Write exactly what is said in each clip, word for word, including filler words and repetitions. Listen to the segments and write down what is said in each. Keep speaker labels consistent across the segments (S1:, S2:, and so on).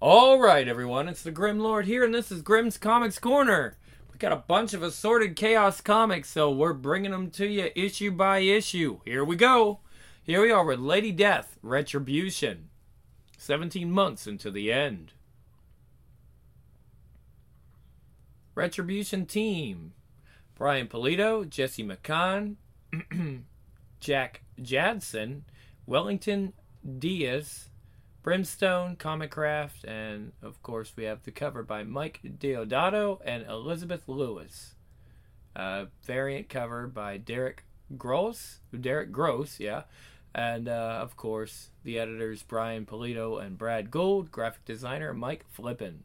S1: Alright everyone, it's the Grim Lord here, and this is Grim's Comics Corner. We got a bunch of assorted Chaos comics, so we're bringing them to you issue by issue. Here we go. Here we are with Lady Death, Retribution. seventeen months into the end. Retribution team. Brian Pulido, Jesse McCann, Jack Jadson, Wellington Diaz, Brimstone, Comicraft, and of course we have the cover by Mike Deodato and Elizabeth Lewis. Uh, variant cover by Derek Gross, Derek Gross, yeah. And uh, of course the editors Brian Pulido and Brad Gould, graphic designer Mike Flippin.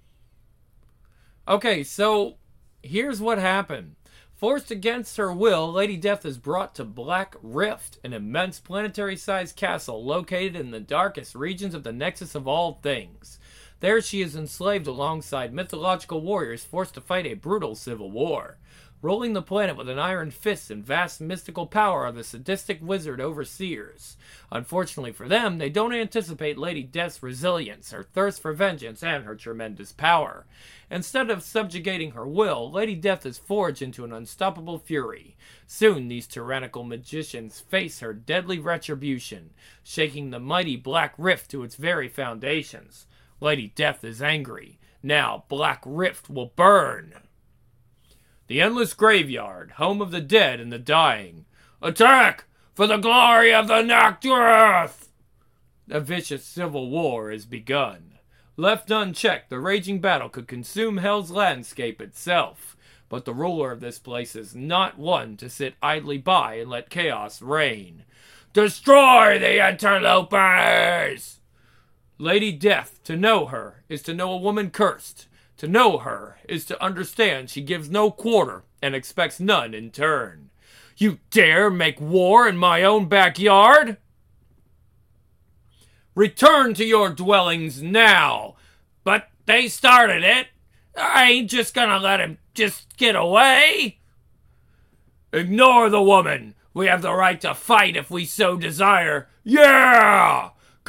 S1: Okay, so here's what happened. Forced against her will, Lady Death is brought to Black Rift, an immense planetary-sized castle located in the darkest regions of the Nexus of all things. There she is enslaved alongside mythological warriors forced to fight a brutal civil war. Ruling the planet with an iron fist and vast mystical power are the sadistic wizard overseers. Unfortunately for them, they don't anticipate Lady Death's resilience, her thirst for vengeance, and her tremendous power. Instead of subjugating her will, Lady Death is forged into an unstoppable fury. Soon, these tyrannical magicians face her deadly retribution, shaking the mighty Black Rift to its very foundations. Lady Death is angry. Now, Black Rift will burn. The Endless Graveyard, home of the dead and the dying. Attack! For the glory of the Nocturth! A vicious civil war has begun. Left unchecked, the raging battle could consume Hell's landscape itself. But the ruler of this place is not one to sit idly by and let chaos reign. Destroy the interlopers! Lady Death, to know her, is to know a woman cursed. To know her is to understand she gives no quarter and expects none in turn. You dare make war in my own backyard? Return to your dwellings now. But they started it. I ain't just gonna let him just get away. Ignore the woman. We have the right to fight if we so desire. Yeah!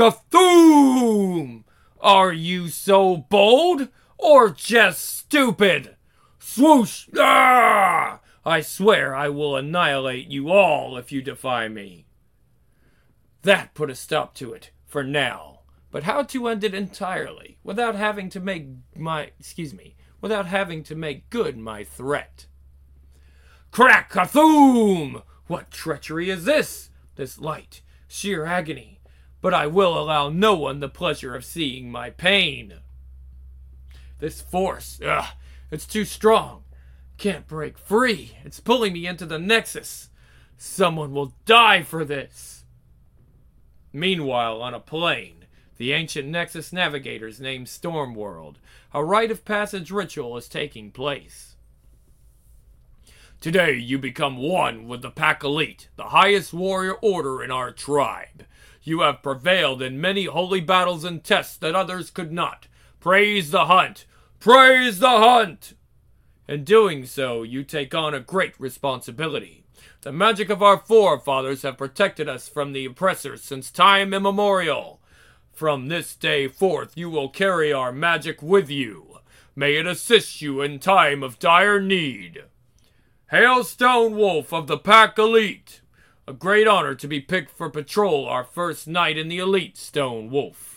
S1: Cthulhu! Are you so bold? Or just stupid? Swoosh! Ah! I swear I will annihilate you all if you defy me. That put a stop to it, for now. But how to end it entirely, without having to make my, excuse me, without having to make good my threat? Crack Cthulhu! What treachery is this? This light, sheer agony. But I will allow no one the pleasure of seeing my pain. This force, ugh, it's too strong. Can't break free. It's pulling me into the Nexus. Someone will die for this. Meanwhile, on a plane, the ancient Nexus navigators named Stormworld, a rite of passage ritual is taking place. Today you become one with the Pack Elite, the highest warrior order in our tribe. You have prevailed in many holy battles and tests that others could not. Praise the hunt! Praise the hunt! In doing so, you take on a great responsibility. The magic of our forefathers have protected us from the oppressors since time immemorial. From this day forth, you will carry our magic with you. May it assist you in time of dire need. Hail Stone Wolf of the Pack Elite! A great honor to be picked for patrol our first night in the Elite, Stone Wolf.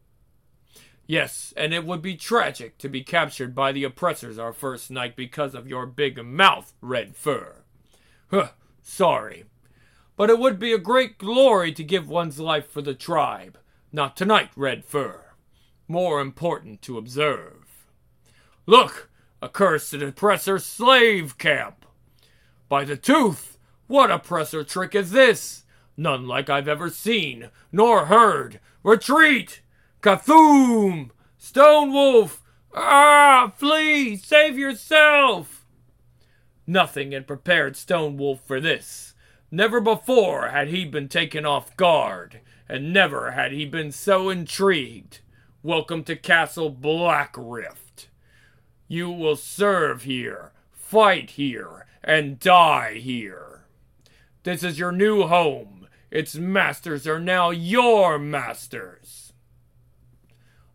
S1: Yes, and it would be tragic to be captured by the oppressors our first night because of your big mouth, Red Fur. Huh, sorry. But it would be a great glory to give one's life for the tribe. Not tonight, Red Fur. More important to observe. Look, a cursed oppressor slave camp. By the tooth, what oppressor trick is this? None like I've ever seen, nor heard. Retreat! Cthulhu! Stone Wolf! Ah! Flee! Save yourself! Nothing had prepared Stone Wolf for this. Never before had he been taken off guard, and never had he been so intrigued. Welcome to Castle Black Rift. You will serve here, fight here, and die here. This is your new home. Its masters are now your masters.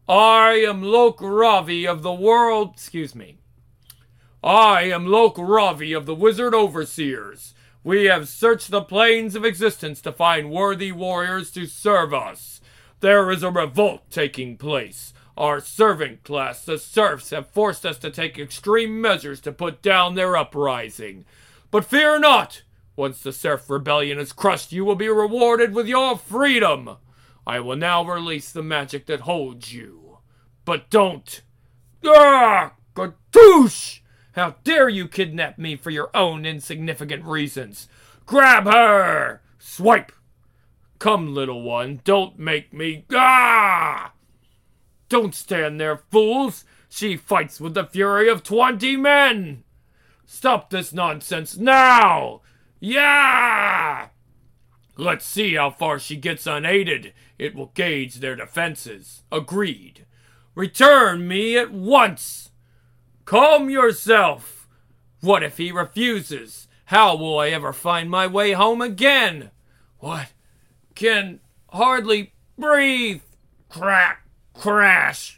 S1: I am Lokaravi of the world, excuse me. I am Lokaravi of the Wizard Overseers. We have searched the planes of existence to find worthy warriors to serve us. There is a revolt taking place. Our servant class, the serfs, have forced us to take extreme measures to put down their uprising. But fear not! Once the serf rebellion is crushed, you will be rewarded with your freedom. I will now release the magic that holds you. But don't. Ah! Gadoosh! How dare you kidnap me for your own insignificant reasons? Grab her! Swipe! Come, little one, don't make me. Ah! Don't stand there, fools! She fights with the fury of twenty men! Stop this nonsense now! Yeah! Let's see how far she gets unaided. It will gauge their defenses. Agreed. Return me at once! Calm yourself! What if he refuses? How will I ever find my way home again? What? Can hardly breathe. Crack! Crash!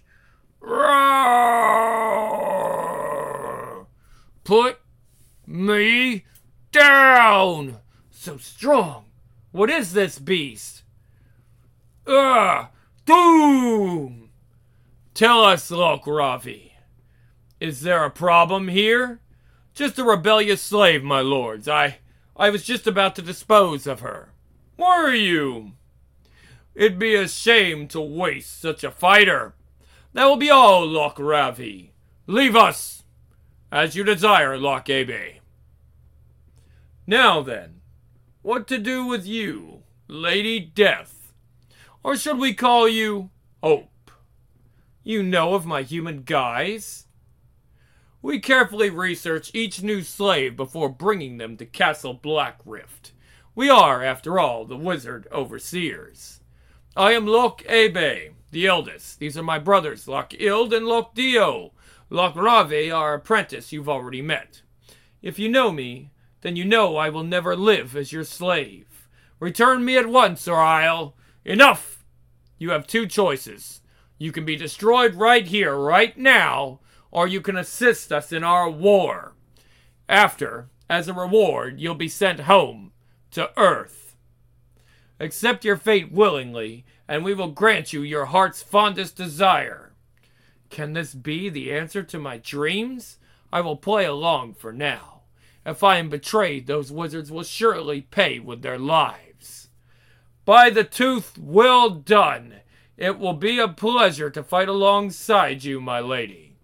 S1: Roar! Put me down! So strong! What is this beast? Ah! Doom! Tell us, Lokaravi. Is there a problem here? Just a rebellious slave, my lords. I... I was just about to dispose of her. Were you? It'd be a shame to waste such a fighter. That will be all, Lokaravi. Leave us. As you desire, Lokabe. Now then, what to do with you, Lady Death? Or should we call you Hope? You know of my human guise? We carefully research each new slave before bringing them to Castle Blackrift. We are, after all, the Wizard Overseers. I am Lokabe, the eldest. These are my brothers, Lokild and Lokdio. Lokrave, our apprentice you've already met. If you know me, then you know I will never live as your slave. Return me at once, or I'll... Enough! You have two choices. You can be destroyed right here, right now, or you can assist us in our war. After, as a reward, you'll be sent home to Earth. Accept your fate willingly, and we will grant you your heart's fondest desire. Can this be the answer to my dreams? I will play along for now. If I am betrayed, those wizards will surely pay with their lives. By the tooth, well done. It will be a pleasure to fight alongside you, my lady.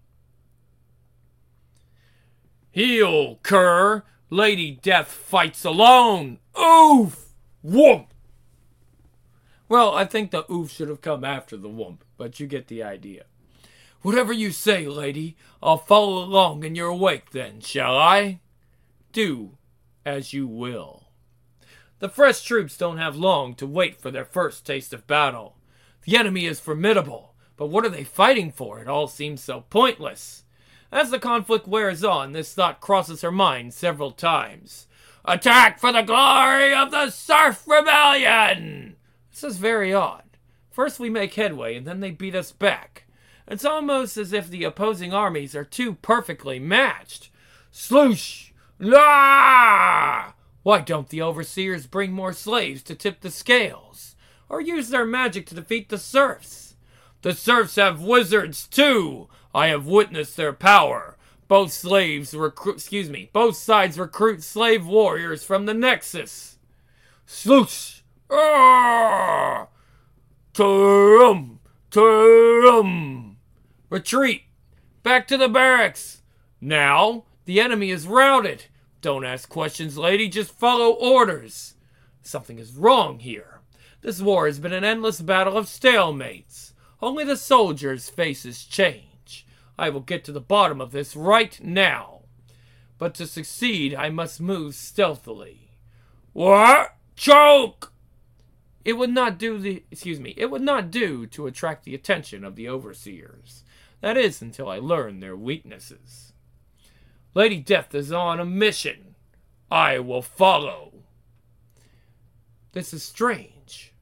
S1: Heel, cur. Lady Death fights alone. Oof! Whoomp! Well, I think the oof should have come after the whoomp, but you get the idea. Whatever you say, lady, I'll follow along in your wake then, shall I? Do as you will. The fresh troops don't have long to wait for their first taste of battle. The enemy is formidable, but what are they fighting for? It all seems so pointless. As the conflict wears on, this thought crosses her mind several times. Attack for the glory of the Serf Rebellion! This is very odd. First we make headway, and then they beat us back. It's almost as if the opposing armies are too perfectly matched. Sloosh! La! Why don't the overseers bring more slaves to tip the scales? Or use their magic to defeat the serfs? The serfs have wizards, too! I have witnessed their power. Both slaves recruit, excuse me, both sides recruit slave warriors from the Nexus. Sloosh! Ah! Turum! Turum! Retreat! Back to the barracks! Now, the enemy is routed. Don't ask questions, lady, just follow orders. Something is wrong here. This war has been an endless battle of stalemates. Only the soldiers' faces change. I will get to the bottom of this right now. But to succeed, I must move stealthily. What? Choke! It would not do the, excuse me, it would not do to attract the attention of the overseers. That is, until I learn their weaknesses. Lady Death is on a mission. I will follow. This is strange.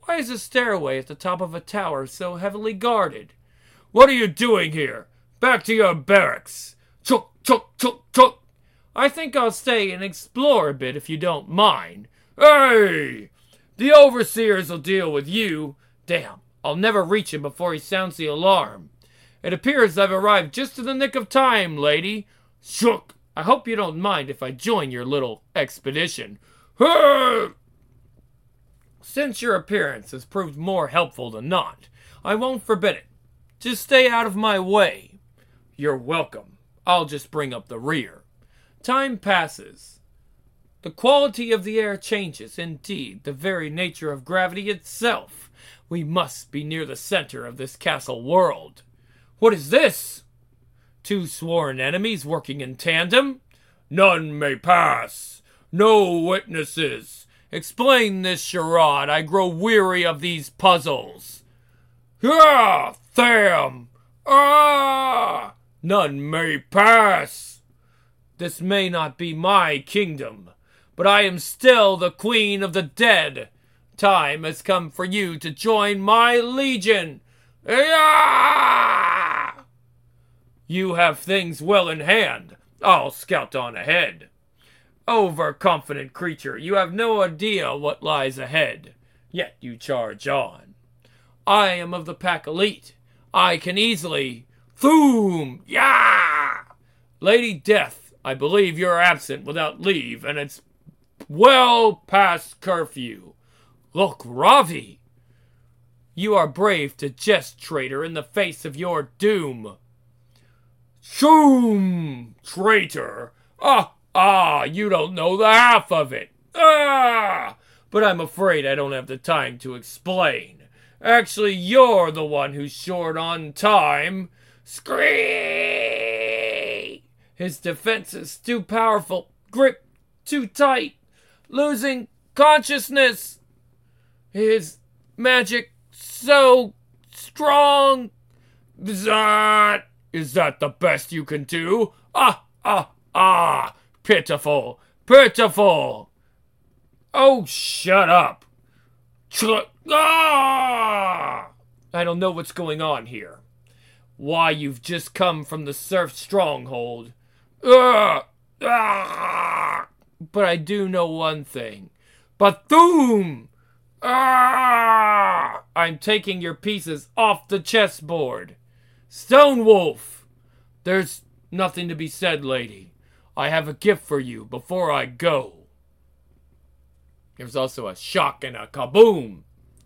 S1: Why is a stairway at the top of a tower so heavily guarded? What are you doing here? Back to your barracks. Chuk, chuk, chuk, chuk. I think I'll stay and explore a bit if you don't mind. Hey! The overseers will deal with you. Damn, I'll never reach him before he sounds the alarm. It appears I've arrived just in the nick of time, lady. Shook. I hope you don't mind if I join your little expedition. Since your appearance has proved more helpful than not, I won't forbid it. Just stay out of my way. You're welcome. I'll just bring up the rear. Time passes. The quality of the air changes, indeed, the very nature of gravity itself. We must be near the center of this castle world. What is this? Two sworn enemies working in tandem? None may pass. No witnesses. Explain this charade. I grow weary of these puzzles. Ah, Tham! Ah! None may pass. This may not be my kingdom, but I am still the queen of the dead. Time has come for you to join my legion. Ah! You have things well in hand. I'll scout on ahead. Overconfident creature, you have no idea what lies ahead, yet you charge on. I am of the pack elite. I can easily... Thoom! Yeah! Lady Death, I believe you're absent without leave, and it's well past curfew. Look, Ravi! You are brave to jest, traitor, in the face of your doom. Shoom! Traitor! Ah! Ah, you don't know the half of it. Ah! But I'm afraid I don't have the time to explain. Actually, you're the one who's short on time. Scream! His defense is too powerful. Grip too tight. Losing consciousness. His magic so strong. That is that the best you can do? Ah, ah, ah. Pitiful, pitiful. Oh, shut up. Ch- ah! I don't know what's going on here. Why, you've just come from the Surf Stronghold. Ah! Ah! But I do know one thing. Bathoom! Ah! I'm taking your pieces off the chessboard. Stonewolf! There's nothing to be said, lady. I have a gift for you before I go. There's also a shock and a kaboom.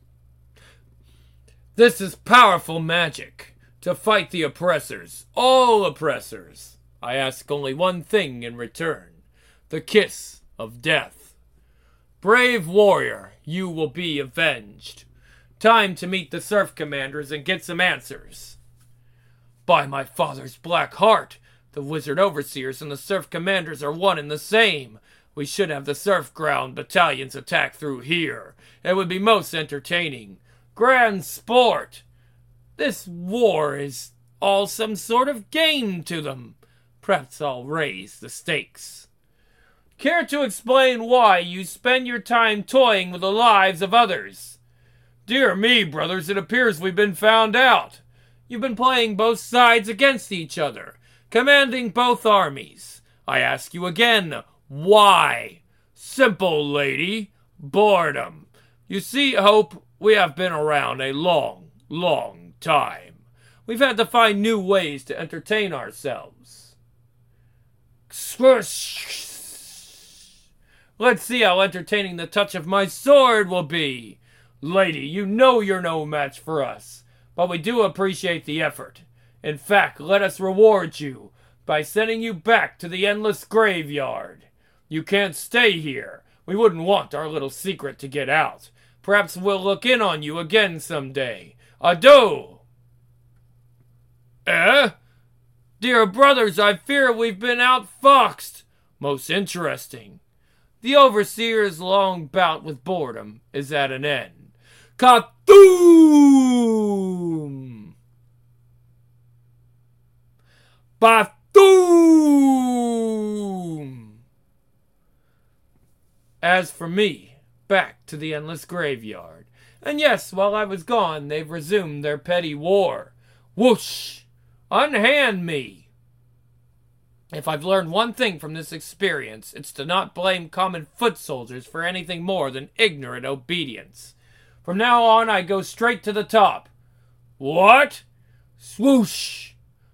S1: This is powerful magic to fight the oppressors, all oppressors. I ask only one thing in return, the kiss of death. Brave warrior, you will be avenged. Time to meet the Surf Commanders and get some answers. By my father's black heart, the Wizard Overseers and the Surf Commanders are one and the same. We should have the Surf Ground battalions attack through here. It would be most entertaining. Grand sport. This war is all some sort of game to them. Perhaps I'll raise the stakes. Care to explain why you spend your time toying with the lives of others? Dear me, brothers, it appears we've been found out. You've been playing both sides against each other, commanding both armies. I ask you again, why? Simple, lady. Boredom. You see, Hope, we have been around a long, long time. We've had to find new ways to entertain ourselves. Let's see how entertaining the touch of my sword will be. Lady, you know you're no match for us, but we do appreciate the effort. In fact, let us reward you by sending you back to the endless graveyard. You can't stay here. We wouldn't want our little secret to get out. Perhaps we'll look in on you again someday. Adieu! Eh? Dear brothers, I fear we've been outfoxed. Most interesting. The Overseer's long bout with boredom is at an end. Katoom! Bathoom! As for me, back to the endless graveyard. And yes, while I was gone, they've resumed their petty war. Whoosh! Unhand me! If I've learned one thing from this experience, it's to not blame common foot soldiers for anything more than ignorant obedience. From now on, I go straight to the top. What? Swoosh!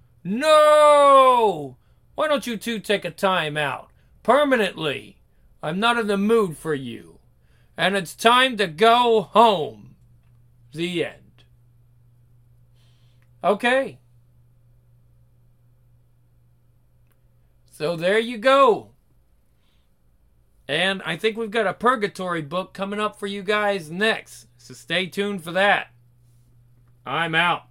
S1: No! Why don't you two take a time out? Permanently. I'm not in the mood for you. And it's time to go home. The end. Okay. So there you go. And I think we've got a Purgatory book coming up for you guys next. So stay tuned for that. I'm out.